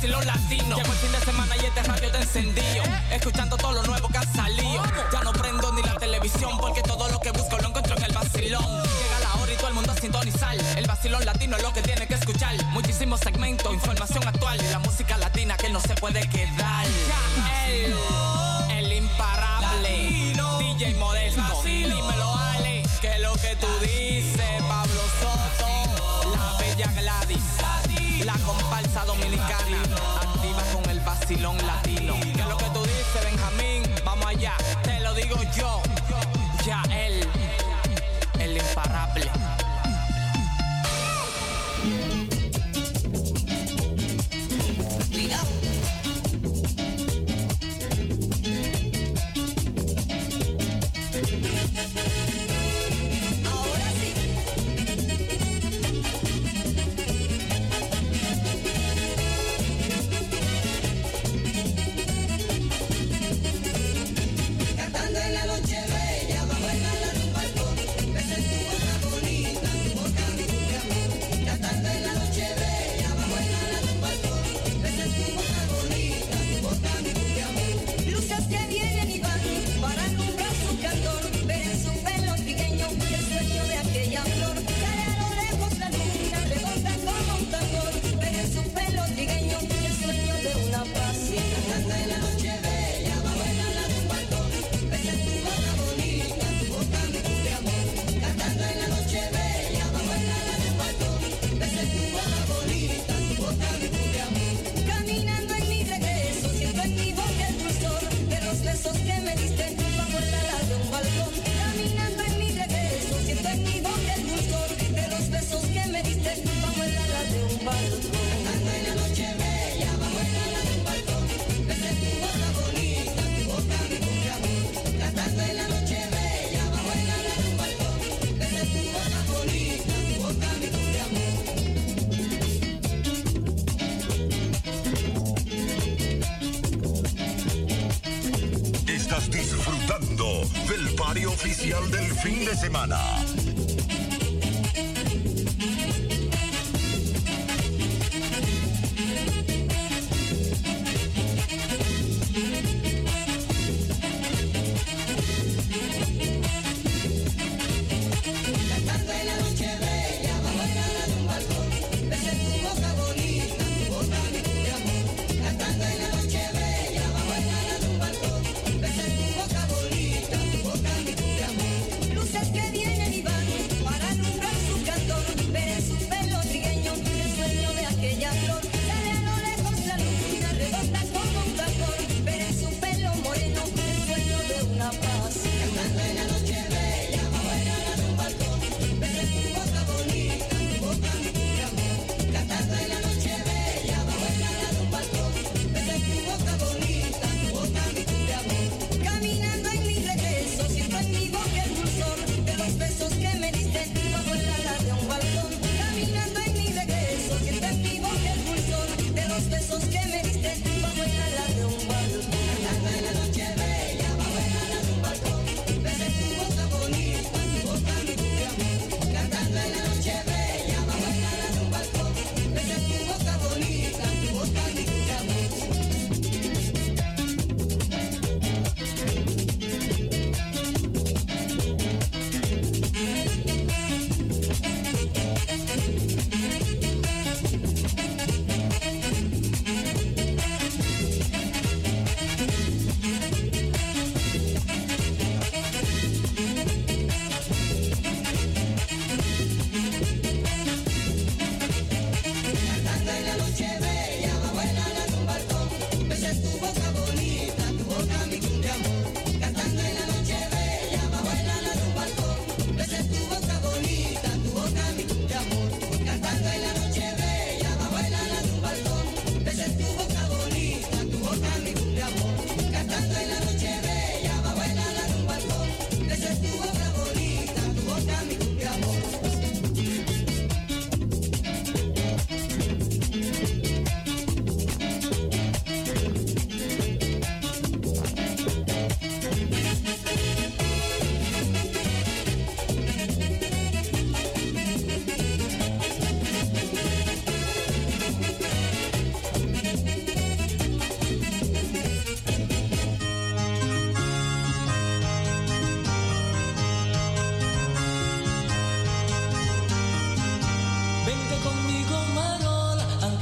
vacilón latino. Llevo el fin de semana y este radio te encendido, escuchando todo lo nuevo que ha salido. Ya no prendo ni la televisión porque todo lo que busco lo encuentro en el vacilón. Llega la hora y todo el mundo a sintonizar. El vacilón latino es lo que tiene que escuchar. Muchísimos segmentos, información actual y la música latina que no se puede quedar. Ya el imparable latino, DJ Modesto, dímelo Ale, que es lo que tú dices. Pablo Soto, la bella Gladys, la comparsa dominicana, activa con el vacilón latino. ¿Qué es lo que tú dices, Benjamín? Vamos allá, te lo digo yo. Ya el imparable. Cuidado. Ahora sí. Cantando en la noche bella, bajo el ala de un balcón, besé tu boca bonita, tu boca mi cumbia amor. Cantando en la noche bella, bajo el ala de un balcón, besé tu boca bonita, tu boca mi cumbia amor. Luces que vienen y van para alumbrar su candor, ver en su pelo pequeño el sueño de aquella flor. Sale a lo lejos la luna, rebota como un tambor, ver en su pelo pequeño el sueño de una pasión. Cantando en la noche bella, bajo el ala de un balcón, besé tu boca bonita, tu boca mi cumbia amor. Cantando en la noche bella, bajo el ala de un balcón, besé tu boca bonita, tu boca mi cumbia amor. Caminando en mi regreso, siento en mi boca el dulzor de los besos que me diste bajo el ala de un balcón. Caminando en mi regreso, siento en mi boca el dulzor de los besos que me diste bajo el ala de un balcón. Cantando en la noche bella, bajo el ala de un balcón, besé tu boca bonita, tu boca mi cumbia amor. Cantando en la noche bella, bajo el ala de un balcón, besé tu boca bonita, tu boca mi cumbia amor. Estás disfrutando del party oficial del fin de semana. Cantando en la noche bella, bajo el ala de un balcón, besé tu boca bonita, tu boca mi cumbia amor. Cantando en la noche bella, bajo el ala de un balcón, besé tu boca bonita, tu boca mi cumbia amor. Luces que vienen y van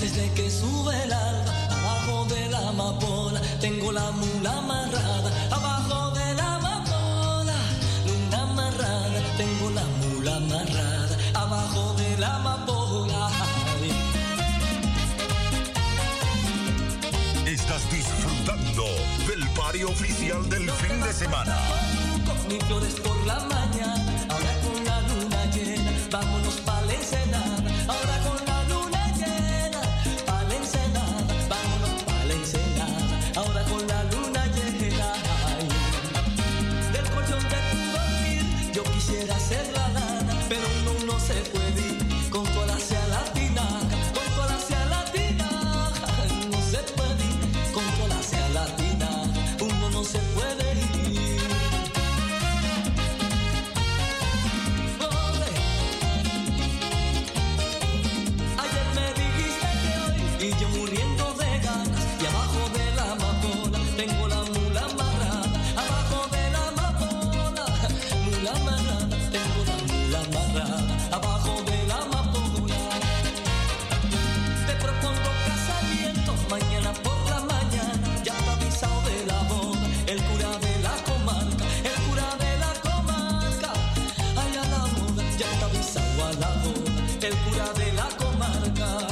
Antes de que sube el alba, abajo de la amapola, tengo la mula amarrada. Abajo de la amapola, luna amarrada, tengo la mula amarrada. Abajo de la amapola. Estás disfrutando del party oficial del fin de semana. Con mis flores por la mañana, ahora con la luna llena, vámonos pa' la ensenada. Ahora con la luna llena, pa' la ensenada, vámonos pa' la ensenada. Ahora con la luna llena, ay. Del colchón de tu dormir, yo quisiera ser la lana, pero uno no se puede ir con toda la sea latina, con toda la sea latina. No se puede ir con toda la sea latina, uno no se puede ir. Y yo muriendo de ganas, y abajo de la amapola tengo la mula amarrada. Abajo de la amapola, mula amarrada, tengo la mula amarrada. Abajo de la amapola. Te propongo casamiento mañana por la mañana. Ya está avisado de la boda el cura de la comarca, el cura de la comarca. Ay, a la boda, ya está avisado a la boda el cura de la comarca.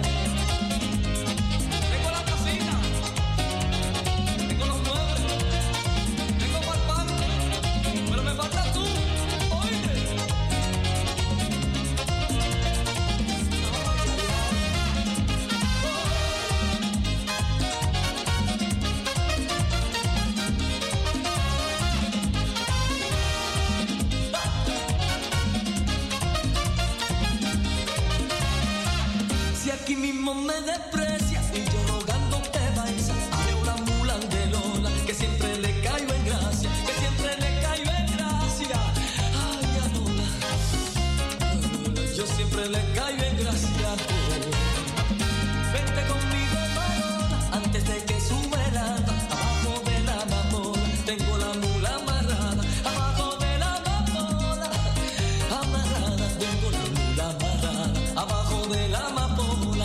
Aquí mismo me desprecia y yo rogándote baisa. Haré una mula de Lola que siempre le caigo en gracia, que siempre le caigo en gracia. Ay, a Lola, yo siempre le caigo en gracia. Vente conmigo, Marola, antes de que sube el alba. Abajo de la amapola tengo la mula amarrada. Abajo de la amapola, amarrada, tengo la mula amarrada. Abajo de la amapola.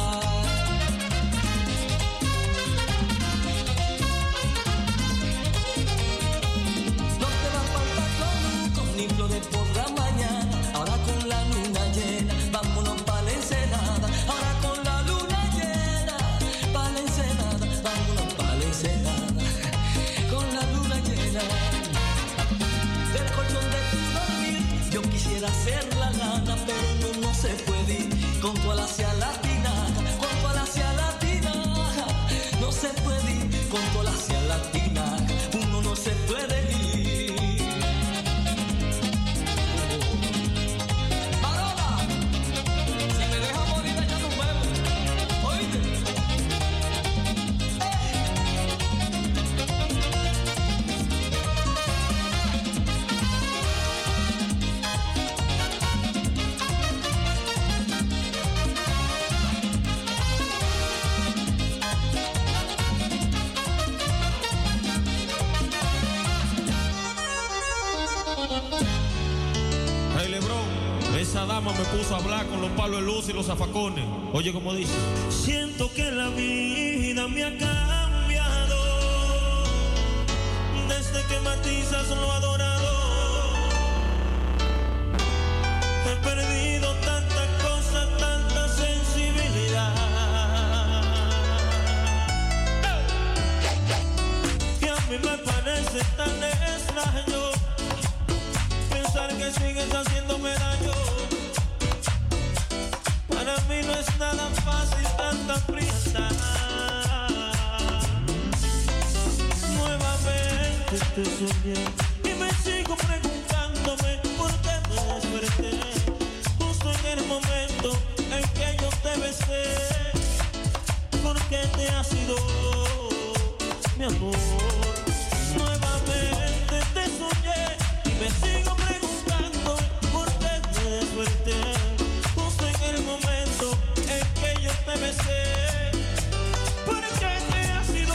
Ni flores por la mañana, ahora con la luna llena, vámonos pa' la ensenada. Ahora con la luna llena, pa' la ensenada, vámonos pa' la ensenada. Con la luna llena, del colchón de tu dormir, yo quisiera ser la lana, pero uno no se puede ir con toda la sea latina, con toda la sea latina. No se puede ir con toda la sea latina, uno no se puede ir. Esa dama me puso a hablar con los palos de luz y los zafacones. Oye, como dice. Siento que la vida me ha cambiado desde que matizas lo adorado. He perdido tanta cosa, tanta sensibilidad. Y a mí me parece tan extraño pensar que sigues haciéndome daño. Para mí no es nada fácil tanta prisa. Nuevamente te soñé y me sigo preguntándome por qué me desperté justo en el momento en que yo te besé. ¿Por qué te has ido, mi amor? Nuevamente te soñé y me sigo preguntando por qué me desperté justo en el momento en que yo te besé. ¿Por qué te has ido?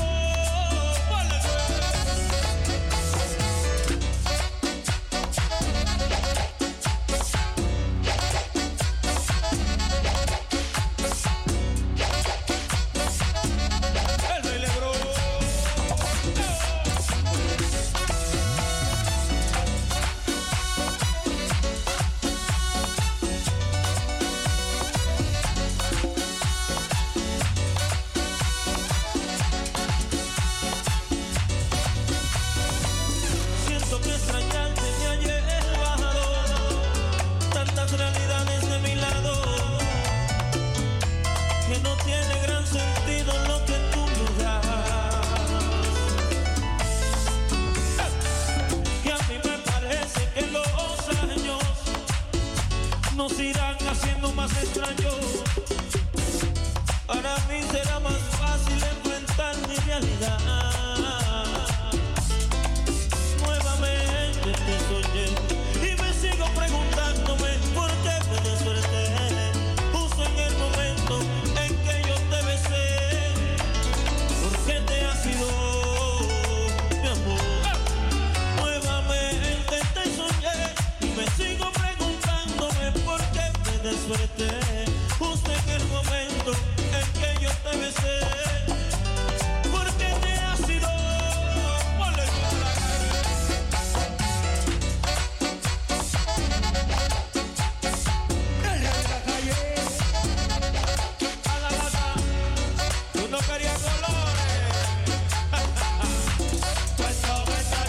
no quería colores. Pues todo está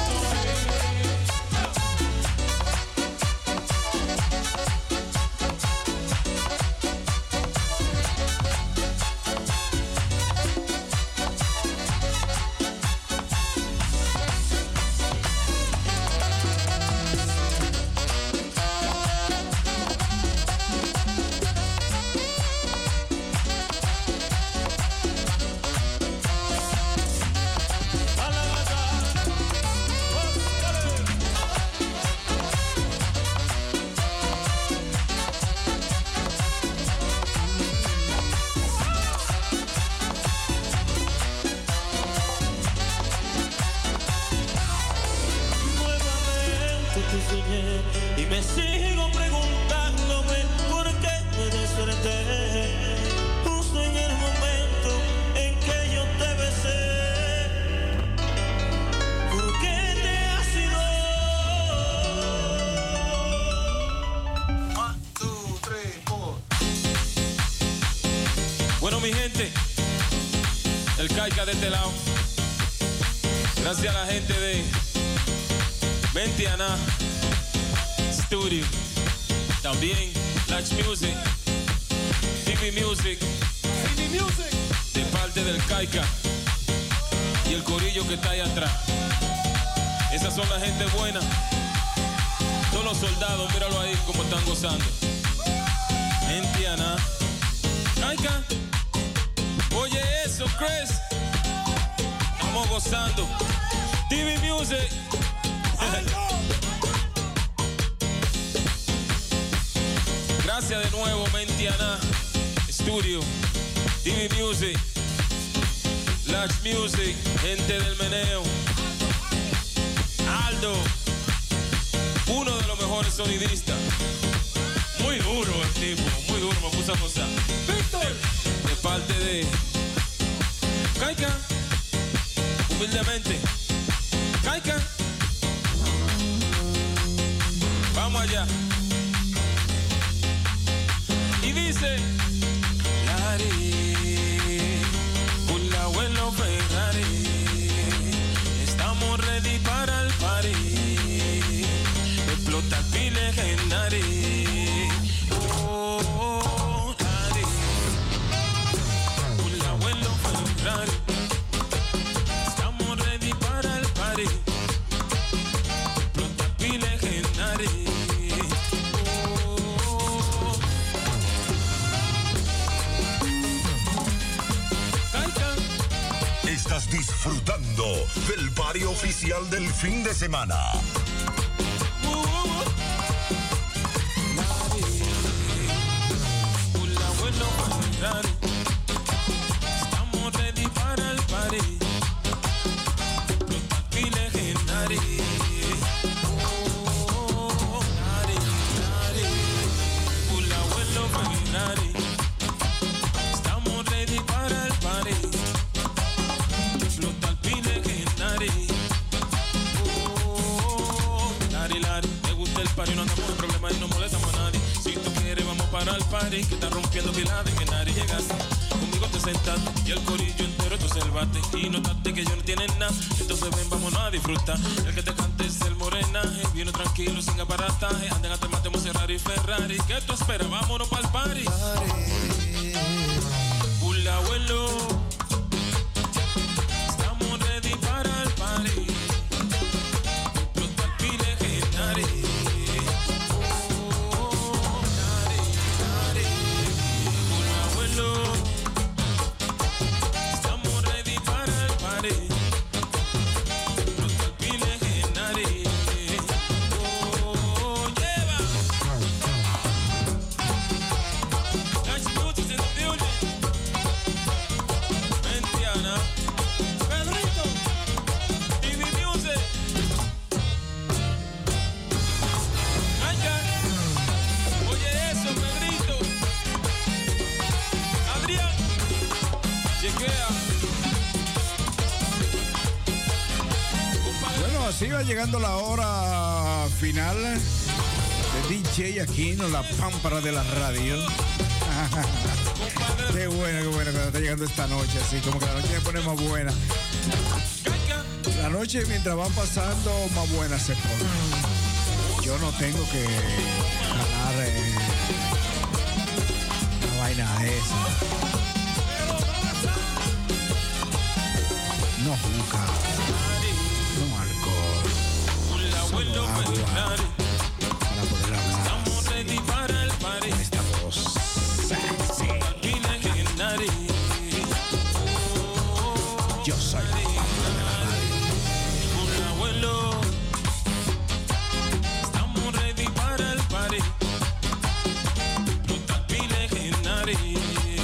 y me sigo preguntándome por qué me desperté justo en el momento en que yo te besé. ¿Por qué te has ido? 1, 2, 3, 4. Bueno, mi gente, el Caica de este lado. Gracias a la gente de Mentiana Studio, también Lash Music, TV Music, de parte del Caica y el corillo que está ahí atrás. Esas son la gente buena. Todos los soldados, míralo ahí como están gozando. Mentiana, Caica, oye eso, Chris. Estamos gozando. TV Music. Gracias de nuevo, Mentiana Studio, TV Music, Lash Music, gente del meneo. Aldo, uno de los mejores sonidistas. Muy duro el tipo, muy duro, me puse a gozar. Víctor, de parte de Caica, humildemente. Caica, vamos allá. Y dice Lari, un abuelo Ferrari, estamos ready para el party, explota el pi legendary. Oh, Lari, un abuelo Ferrari, estamos ready para el party, explota el pi legendary. Estás disfrutando del party oficial del fin de semana. Estamos ready para el party. Y legendary. Oh, Lari, Lari, un abuelo Ferrari. Estamos ready para el party. Explota el pi legendary. Oh, Lari, Lari, me gusta el party, no andamos en problemas y no molestamos a nadie. Si tú quieres vamos para el party, que está rompiendo pilares, que nadie llegaste. Conmigo te sentaste y el corillo entero tú salvaste. Y notaste que yo no tienen nada, entonces ven, vámonos a disfrutar. El que te cante es el morenaje, vino tranquilo, sin aparataje. Anden a matemos Ferrari, Ferrari. ¿Qué tú esperas? Vámonos para el party. Un abuelo. Estamos ready para el party. Los papi legendary. Oh, Lari, Lari, un abuelo. Estamos ready para el party. Los papi legendary. Oh, lleva. Lash Music in the building. Mentiana, Pedrito, TV Music. Caica, oye eso, Pedrito. Adrián, chequea. Bueno, así va llegando la hora final de DJ aquí en la pámpara de la radio. Qué bueno cuando está llegando esta noche, así como que la noche se pone más buena. La noche mientras van pasando, más buena se pone. Yo no tengo que ganar una vaina de esa. No juca, no alcohol, solo agua para poder hablar con esta voz sexy. Yo soy la pampa de la radio. Abuelo, estamos ready para el party. Total legendario.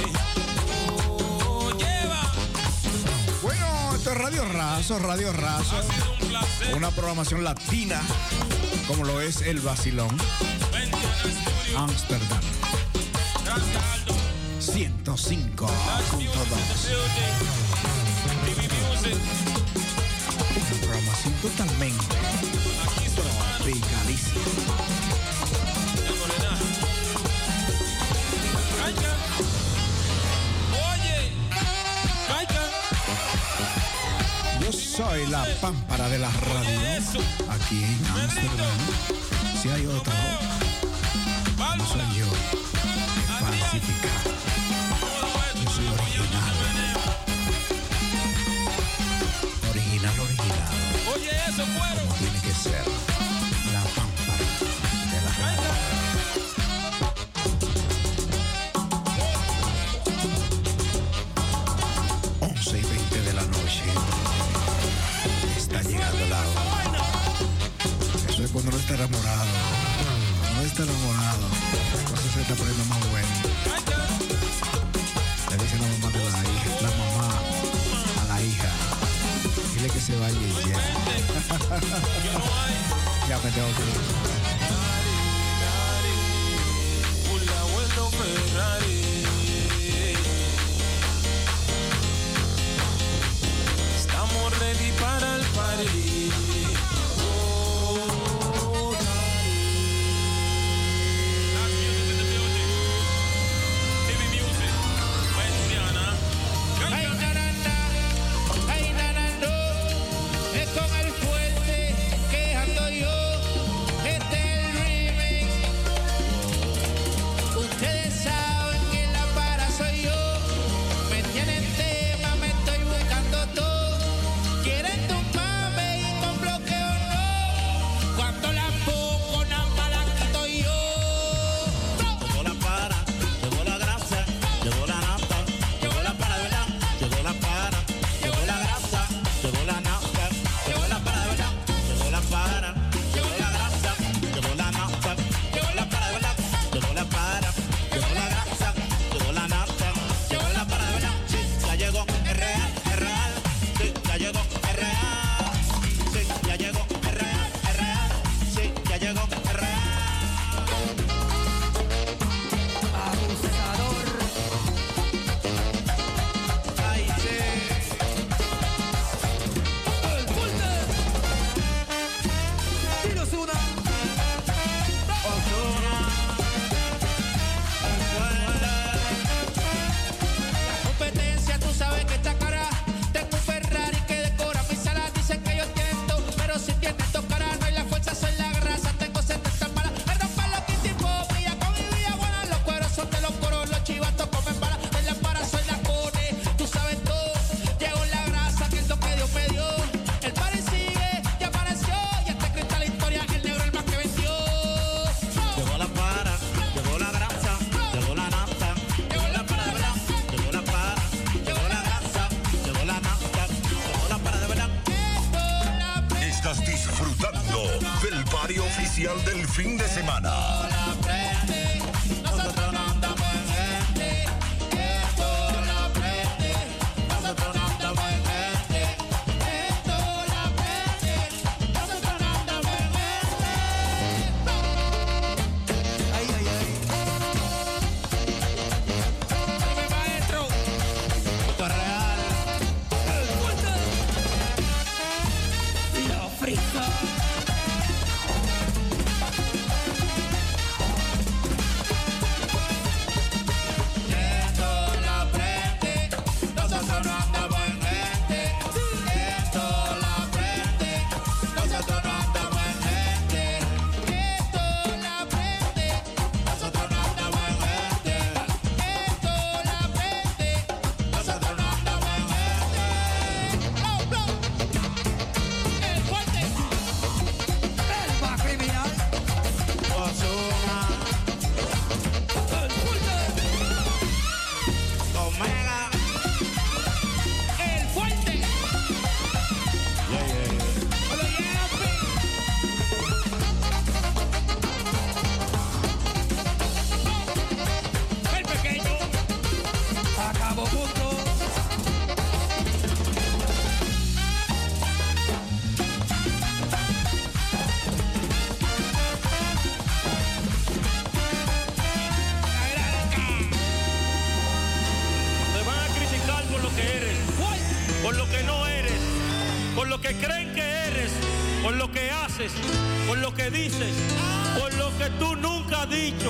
Lleva. Bueno, esto es Radio Razo. Una programación latina, como lo es el Vacilón. Amsterdam. 105.2. Una programación totalmente tropicalísima. Yo soy la pámpara de la radio aquí en Amsterdam. Si hay otro, no soy yo. Falsificado. Yo soy original. Original. Oye, eso fueron. Como tiene que ser la pámpara de la radio. 11:20 de la noche. Está llegando la hora. Eso es cuando no está enamorado. Cuando no está enamorado, la cosa se está poniendo más buena. Le dice la mamá de la hija, la mamá a la hija. Dile que se vaya y ya. Ya me tengo que ir. Un abuelo Ferrari. Estamos ready para el party. Del party oficial del fin de semana. por lo que no eres, por lo que creen que eres, por lo que haces, por lo que dices, por lo que tú nunca has dicho.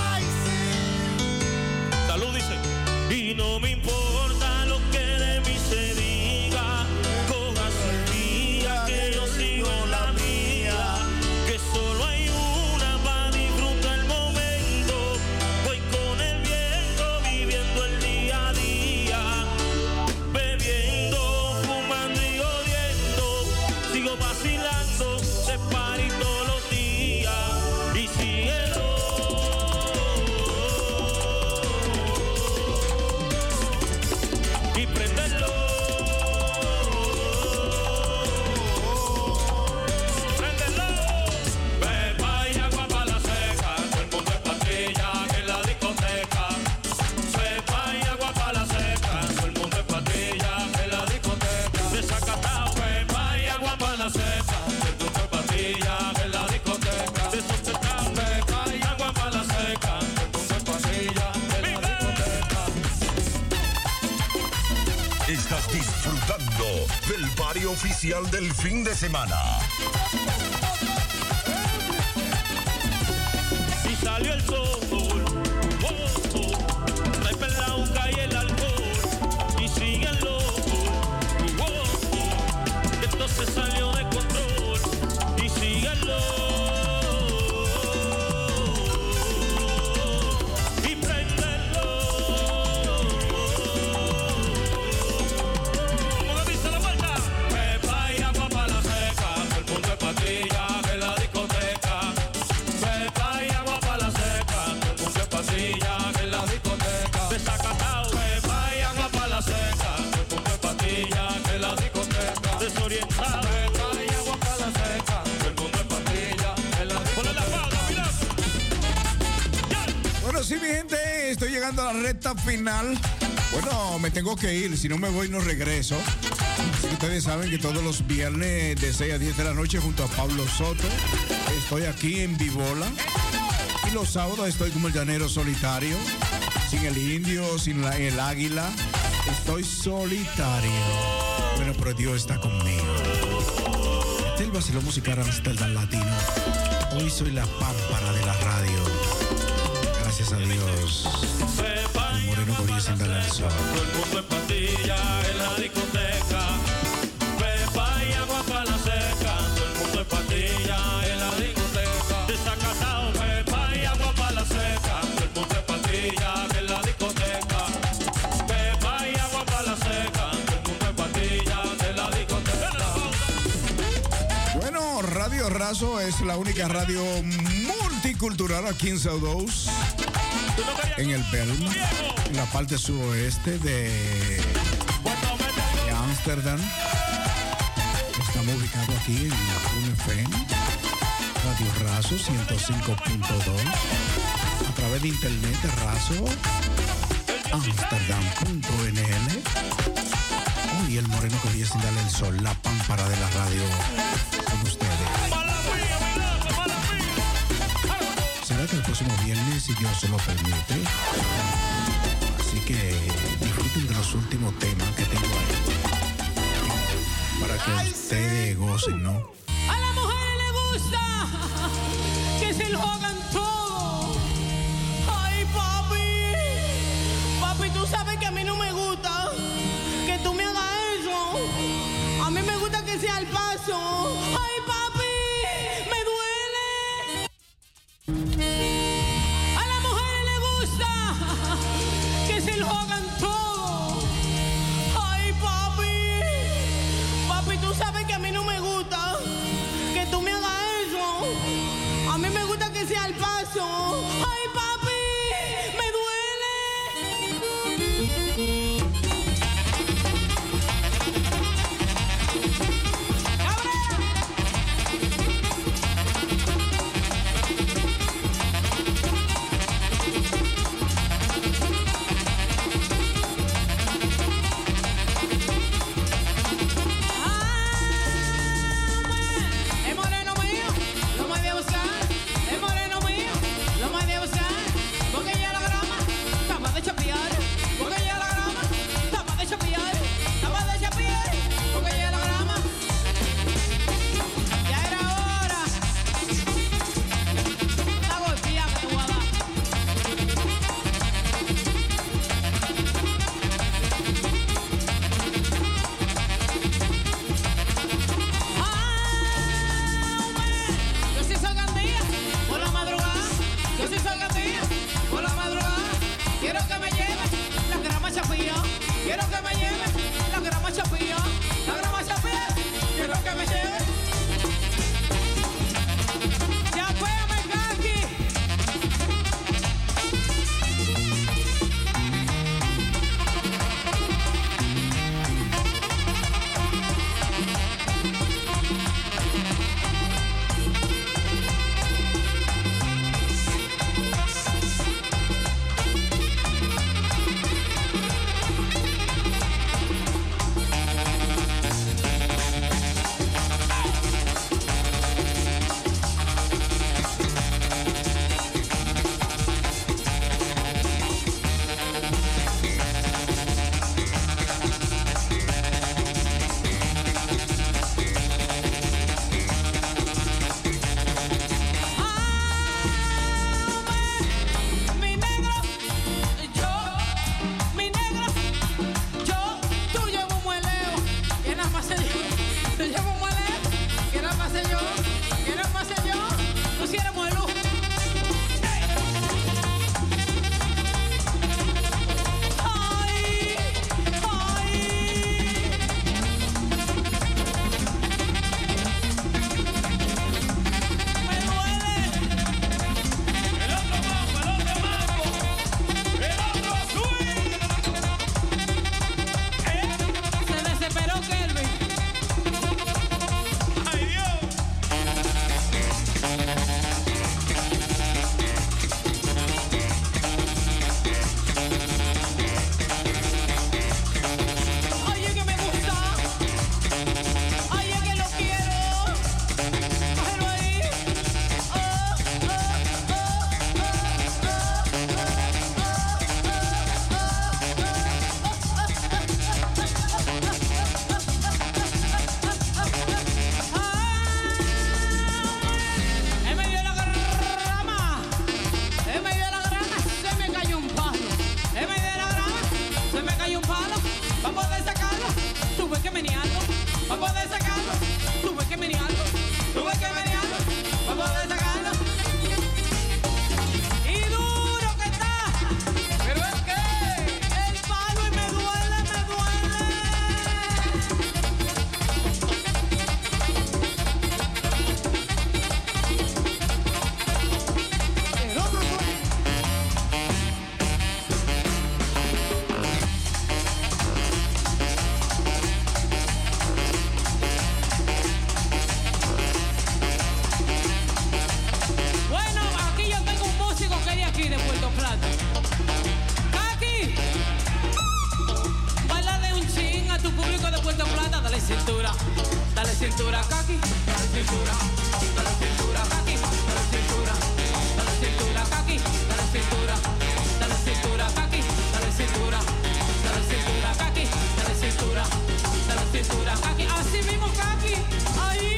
Salud dice. Y no me importa lo que de mí se diga, coja su día que yo sigo en la mía, que solo hay una para disfrutar el momento. Voy con el viento viviendo el día a día, bebiendo, fumando y odiando, sigo vacilando, se party todos los días y síguelo. Y prenderlo, prenderlo. Pepa y agua para la seca, todo el mundo es pastilla en la discoteca. Pepa y agua para la seca, todo el mundo es pastilla en la discoteca. Desacatado, pepa y agua para la seca, todo el mundo es pastilla en la discoteca. Desacatado, pepa y agua para la seca, todo el mundo es pastilla en la discoteca. Estás disfrutando del party oficial del fin de semana. Y salió el sol, trae la uca y el alcohol, y sigue el loco, entonces salió de control, y sigue el loco, y prenderlo. ¿Cómo que dice la vuelta? Pepa y agua para la seca, todo el mundo es pastilla en la discoteca. Pepa y agua para la seca, todo el mundo es pastilla en la discoteca. Desacatado, pepa y agua para la seca, todo el mundo es pastilla en la discoteca. Desorientado, pepa y agua para la seca, todo el mundo es pastilla en la discoteca. Ponle la falda, mira. Bueno, sí, mi gente, estoy llegando a la recta final. Bueno, me tengo que ir, si no me voy no regreso. Así que ustedes saben que todos los viernes de 6 a 10 de la noche junto a Pablo Soto estoy aquí en Vibola. Y los sábados estoy como el llanero solitario, sin el indio, sin el águila. Estoy solitario. Bueno, pero Dios está conmigo. Este es el vacilón musical Amsterdam Latino. Hoy soy la pámpara de la radio. Gracias a Dios. El moreno podía sin darle el sol. Todo el mundo es pastilla en la discoteca. Pepa y agua para la seca, todo el mundo es pastilla en la discoteca. Desacatado, pepa y agua para la seca, todo el mundo es pastilla en la discoteca. Pepa y agua para la seca, todo el mundo es pastilla en la discoteca. Bueno, Radio Razo es la única radio multicultural aquí en Saudos, en el Belma, en la parte suroeste de Ámsterdam. Estamos ubicados aquí en la FM, Radio Razo 105.2, a través de internet Razo, amsterdam.nl. Hoy el moreno que viene sin darle el sol, la pámpara de la radio con ustedes. Será que el próximo viernes, si Dios se lo permite. Así que disfruten de los últimos temas que tengo ahí, para que ustedes gocen, ¿no? A las mujeres les gusta que se lo hagan todo. Ay, papi. Papi, tú sabes que a mí no me gusta que tú me hagas eso. A mí me gusta que sea al paso. Ay, papi, me duele. A las mujeres les gusta que se lo hagan todo. Ay, papi. Papi, tú sabes que a mí no me gusta que tú me hagas eso. A mí me gusta que sea al paso. Ay, papi, me duele. ¡Cabrera! dale cintura, Kaki, dale cintura, Kaki, dale cintura, Kaki, dale cintura, Kaki, dale cintura, Kaki, dale cintura, Kaki, así mismo Kaki, ahí,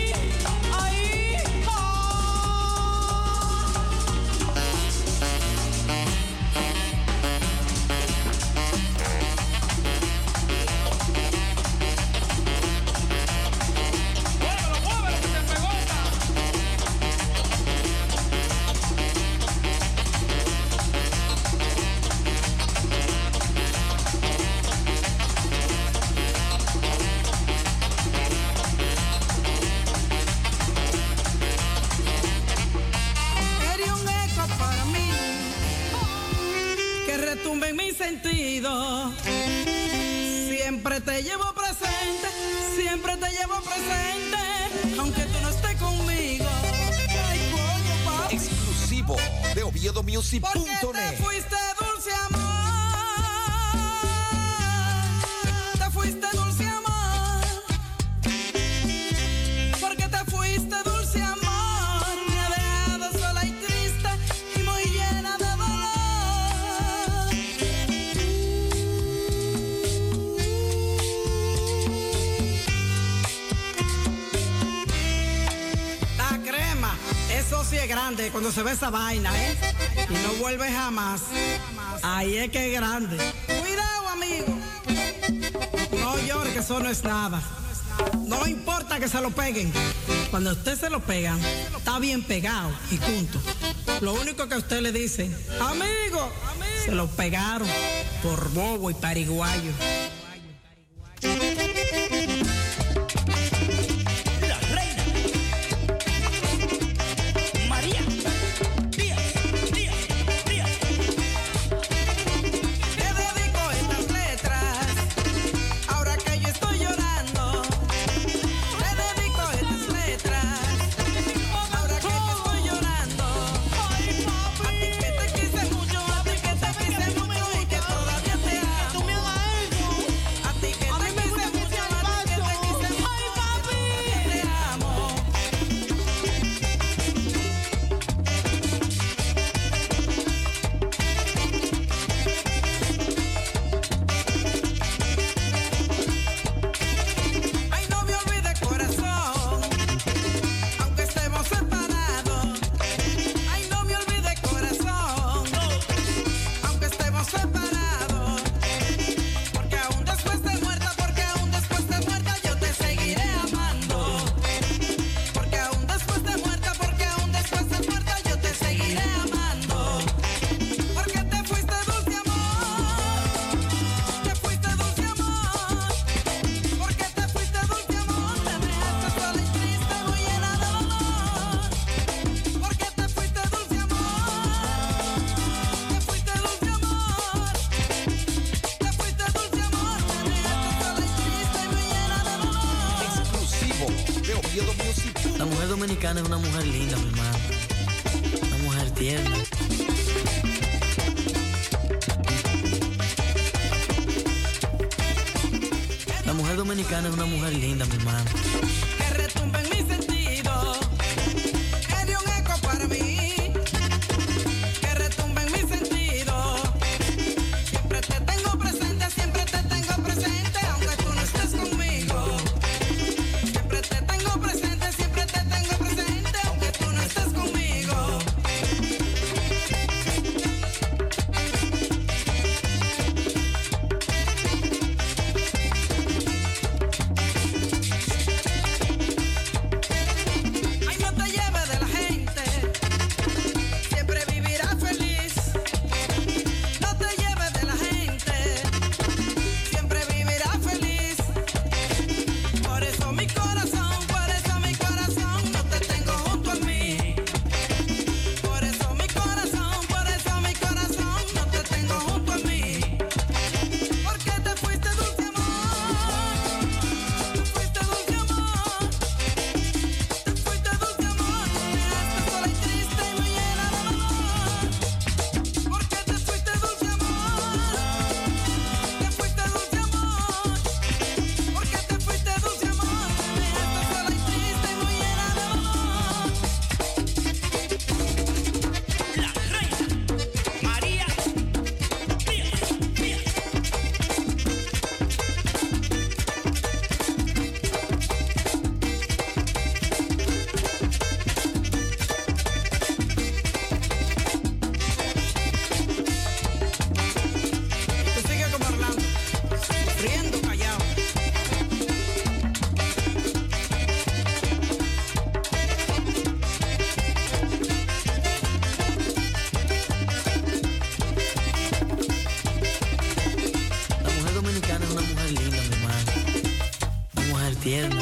retumbe en mi sentido. Siempre te llevo presente, aunque tú no estés conmigo. Ay, coño, papi. Exclusivo de OviedoMusic.net. Porque te fuiste dulce amor. Te fuiste dulce amor. Porque te fuiste dulce amor. Me ha dejado sola y triste y muy llena de dolor. La crema, eso sí es grande cuando se ve esa vaina, ¿eh? Y no vuelve jamás. Ahí es que es grande. Cuidado, amigo. No llore, que eso no es nada. No importa que se lo peguen. Cuando a usted se lo pegan, está bien pegado y punto. Lo único que a usted le dicen, amigo, se lo pegaron por bobo y pariguayo. La mujer dominicana es una mujer linda, mi hermano. Una mujer tierna. La mujer dominicana es una mujer linda, mi hermano. Que retumbe en mi sentido. Que dio un eco para mí. Que retumbe en mi sentido. Siempre te tengo presente, aunque tú no estés conmigo. Siempre te tengo presente, aunque tú no estés conmigo. tierna.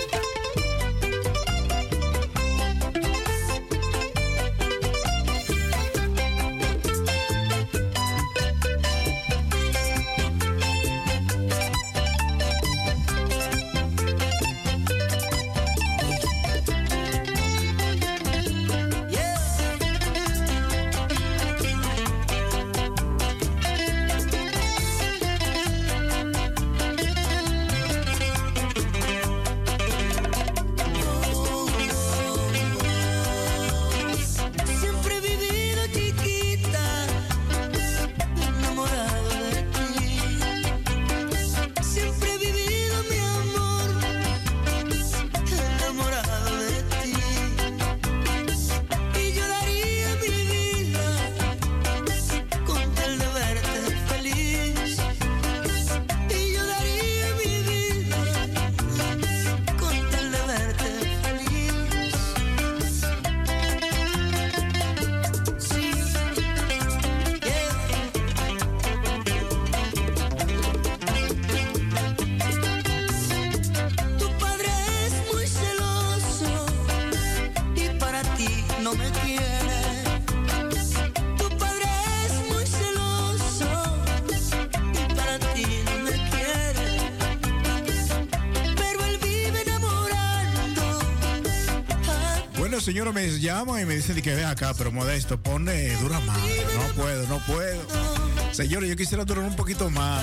Señora me llama y me dice que ven acá, pero Modesto, ponle dura más. No puedo. Señores, yo quisiera durar un poquito más.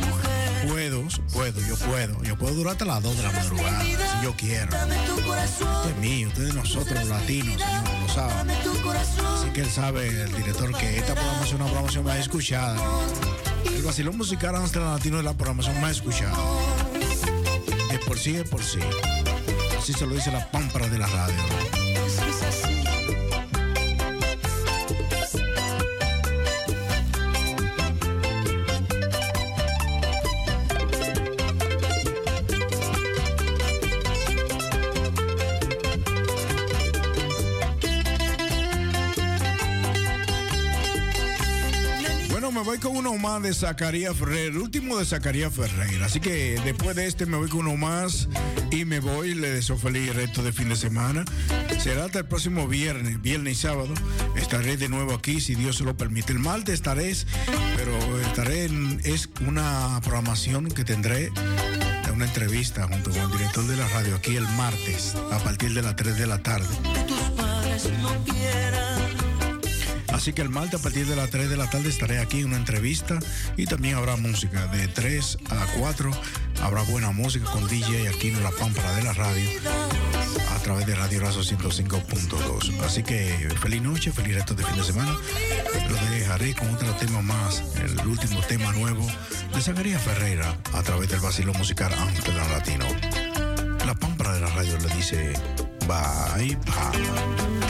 Yo puedo durar hasta las 2 de la madrugada, si yo quiero. Esto es mío, esto es de nosotros los latinos, señor, lo saben. Así que él sabe, el director, que esta programación es una programación más escuchada. El vacilón musical Amsterdam Latino es la programación más escuchada. Es por sí. Así se lo dice la pámpara de la radio. Voy con uno más de Zacarías Ferreira, el último de Zacarías Ferreira. Así que después de este me voy con uno más y me voy. Le deseo feliz resto de fin de semana. Será hasta el próximo viernes y sábado. Estaré de nuevo aquí, si Dios se lo permite. El martes estaré es una programación que tendré de una entrevista junto con el director de la radio aquí el martes a partir de las 3 de la tarde. Así que el martes a partir de las 3 de la tarde estaré aquí en una entrevista y también habrá música de 3 a 4. Habrá buena música con DJ aquí en la pámpara de la radio a través de Radio Razo 105.2. Así que feliz noche, feliz resto de fin de semana. Lo dejaré con otro tema más, el último tema nuevo de Zacarías Ferreira a través del vacilón musical Amsterdam Latino. La pámpara de la radio le dice bye bye.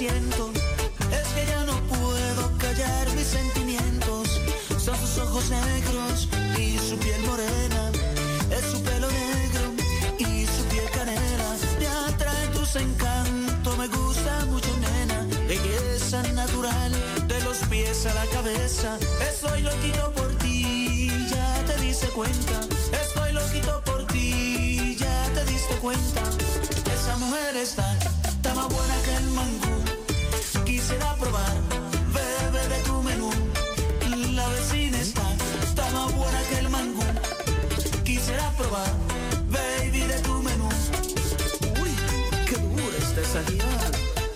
siento es que ya no puedo callar mis sentimientos. Son sus ojos negros y su piel morena, es su pelo negro y su piel canela. Me atrae tus encantos, me gusta mucho, nena. Belleza natural, de los pies a la cabeza. Estoy loquito por ti, ya te diste cuenta. Estoy loquito por ti, ya te diste cuenta. Esa mujer está más buena que el mangú. Quisiera probar, bebé, de tu menú. La vecina está más buena que el mangú. Quisiera probar, baby, de tu menú. Uy, qué dura está esa guiada.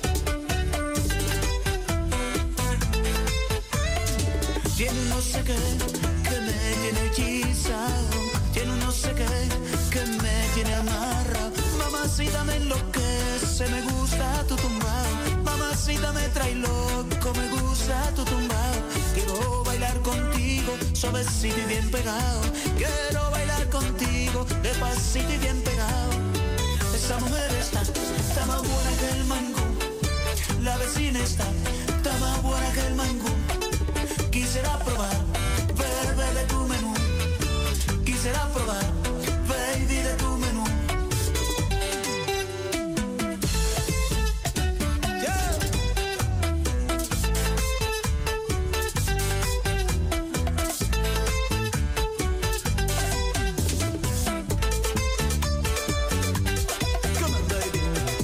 Tiene un no sé qué que me tiene hechizado. Tiene un no sé qué que me tiene amarrado. Mamacita me enloquece, me gusta tu tumbao. Mamacita me trae loco, me gusta tu tumbao. Quiero bailar contigo, suavecito y bien pegado. Quiero bailar contigo, despacito y bien pegado. Esa mujer está más buena que el mangú. La vecina está más buena que el mangú. Quisiera probar, bebé, de tu menú. Quisiera probar, baby, de tu menú. Yeah. Come on, baby.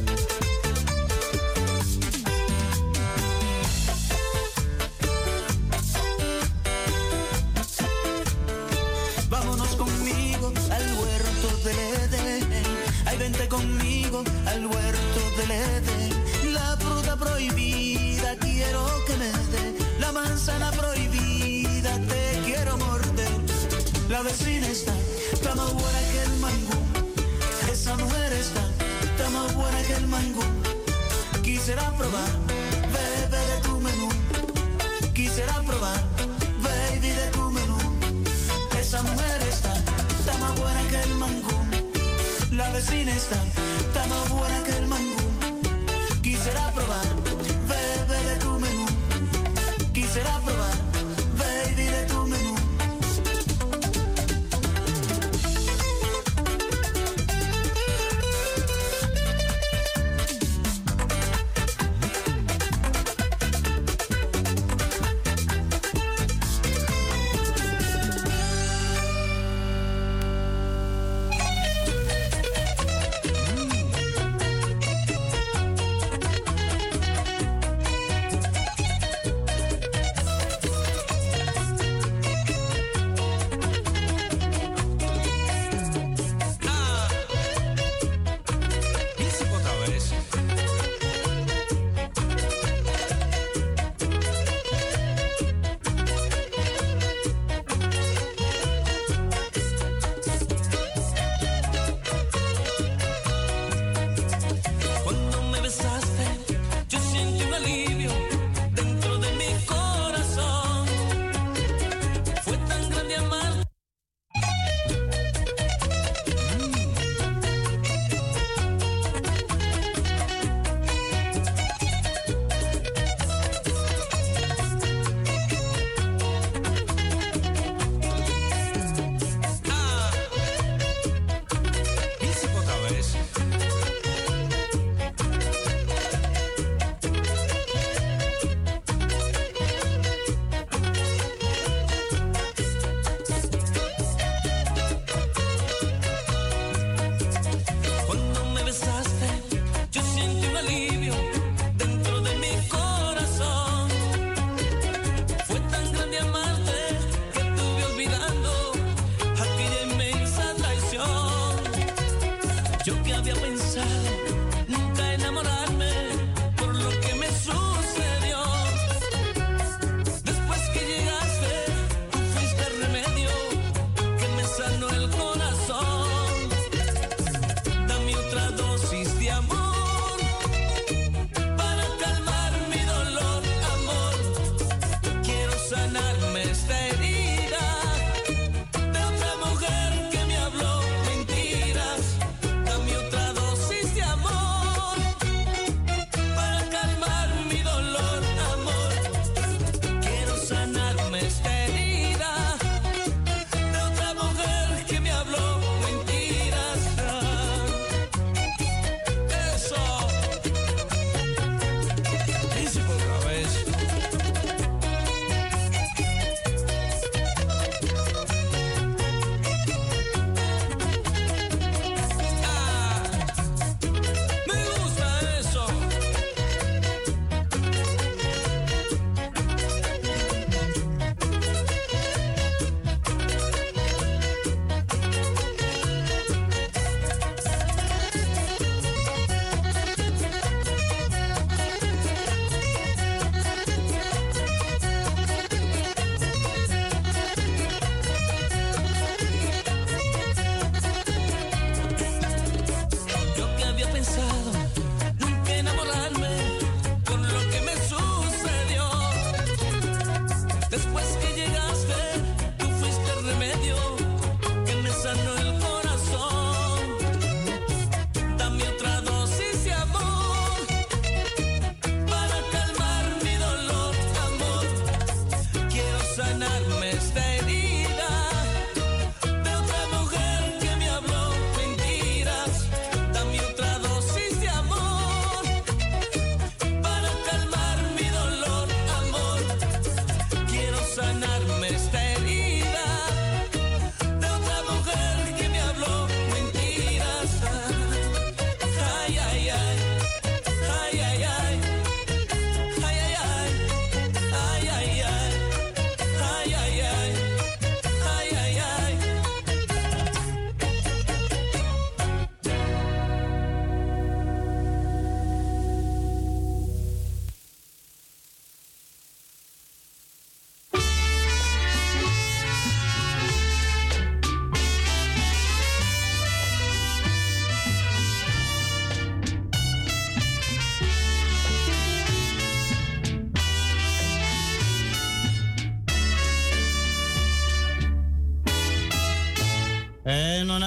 Vámonos conmigo al huerto del Edén. Ay, vente conmigo al huerto del Edén. La fruta prohibida quiero que me dé. La manzana prohibida te quiero morder. La vecina está más buena que el mangú. Esa mujer está más buena que el mangú. Quisiera probar, bebé, de tu menú. Quisiera probar, baby, de tu menú. Esa mujer está más buena que el mangú. La vecina está más buena que el mangú. Quisiera probar, bebé, de tu menú. Quisiera probar, baby, de tu menú.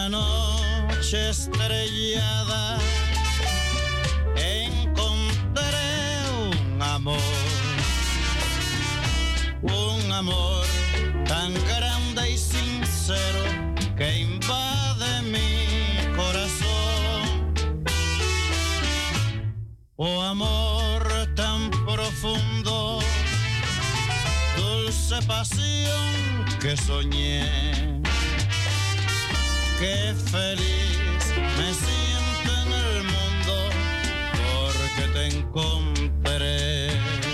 una noche estrellada encontré un amor tan grande y sincero que invade mi corazón. Oh amor tan profundo, dulce pasión que soñé. Qué feliz me siento en el mundo porque te encontré.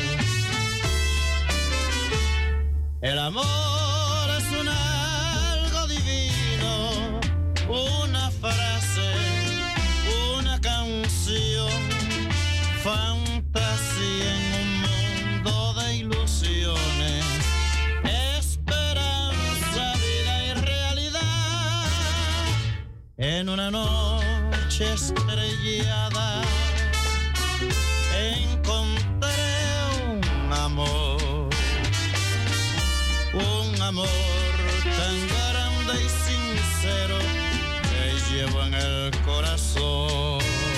El amor es algo divino, una frase, una canción, fantasía en un mundo de ilusiones, esperanza, vida y realidad. En una noche estrellada encontré un amor tan grande y sincero que llevo en el corazón.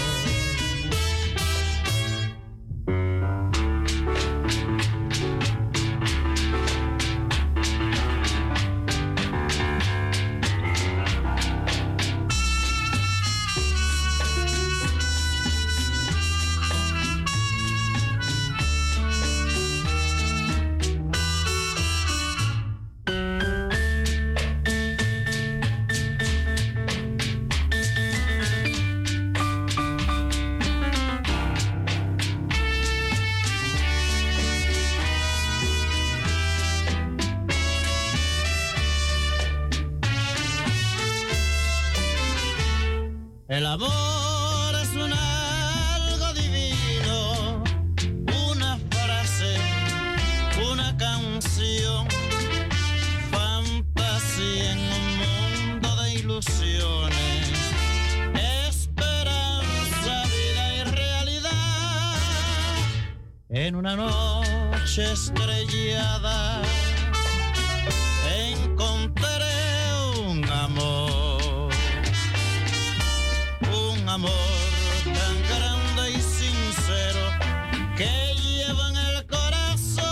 El amor es algo divino, una frase, una canción, fantasía en un mundo de ilusiones, esperanza, vida y realidad. En una noche estrellada encontré un amor tan grande y sincero que llevo en el corazón.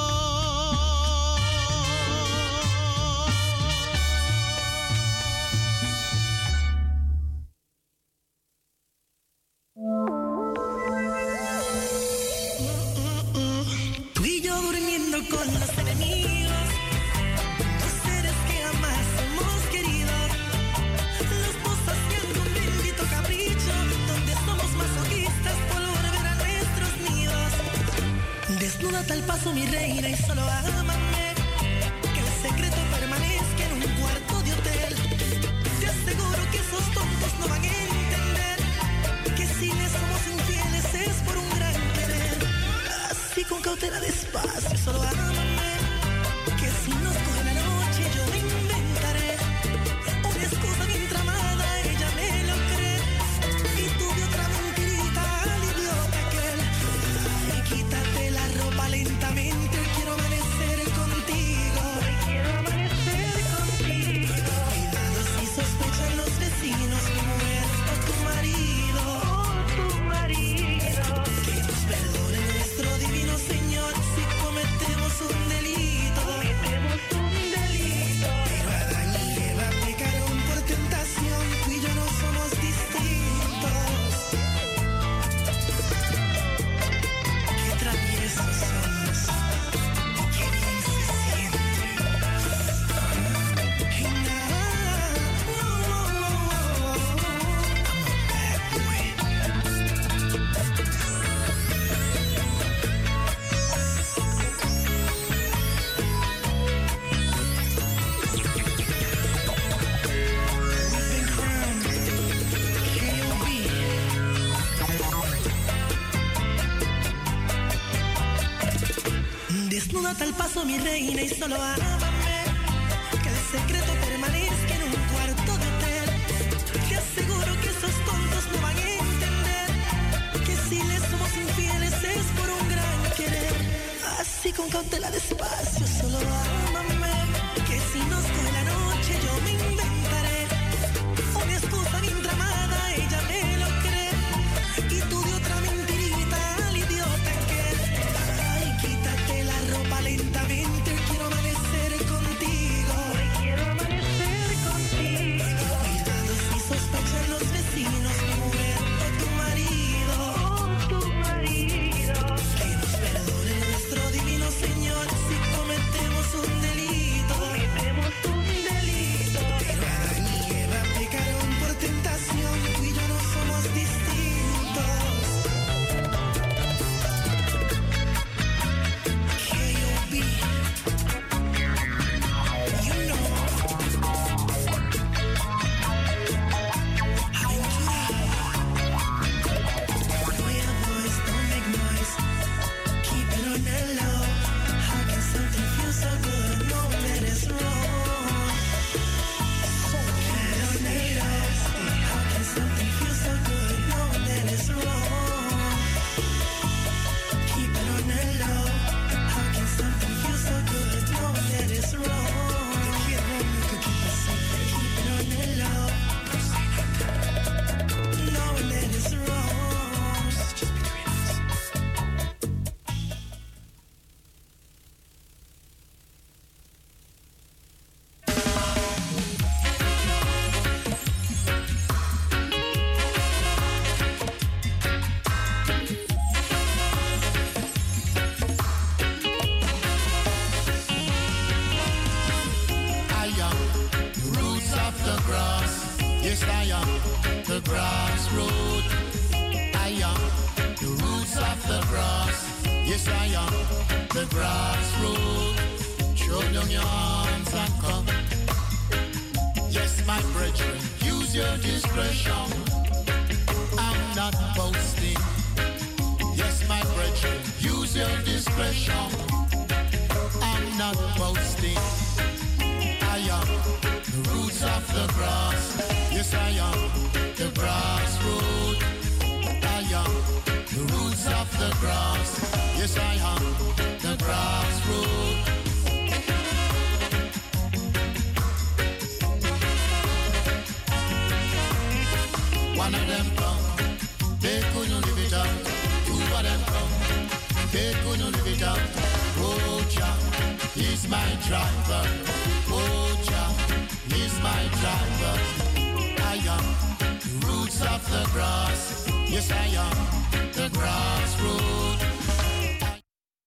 Tú y yo durmiendo con los enemigos, los seres que jamás hemos querido, los dos haciendo un bendito capricho, donde somos masoquistas por volver a nuestros nidos. Desnúdate al paso, mi reina, y solo ámame, que el secreto permanezca en un cuarto de hotel. Te aseguro que esos tontos no van a entender que si les somos infieles es por un gran querer. Así con cautela, despacio, solo ámame, que si nos coge la noche yo me inventaré una excusa bien tramada, ella me lo cree, y tuve otra mentirita al idiota aquel. Y quítate la ropa lentamente, quiero amanecer contigo, cuidado si sospechan los vecinos que muerto tu marido, que nos perdone nuestro divino Señor si cometemos un delito. Pero Adán y Eva pecaron por tentación, tú y yo no somos distintos. Qué traviesos somos, qué bien se siente. Y nada, desnúdate al paso, mi reina, y solo ámame, que el secreto permanezca en un cuarto de hotel. Te aseguro que esos tontos no van a entender que si les somos infieles es por un gran querer. Así con cautela, despacio, solo ámame, que si nos coge la noche yo me inventaré the grassroots. I am the roots of the grass. Yes, I am the grassroots. Show down your arms and come. Yes, my brethren, use your discretion. I'm not boasting. Yes, my brethren, use your discretion. I'm not boasting. I am the roots of the grass. Yes, I am the grassroots. I am the roots of the grass. Yes, I am the grassroots. One of them come, they couldn't live it out. Two of them come, they couldn't live it out. Oh, Jah, he's my driver. Oh, Jah, he's my driver. I am the roots of the grass. Yes, I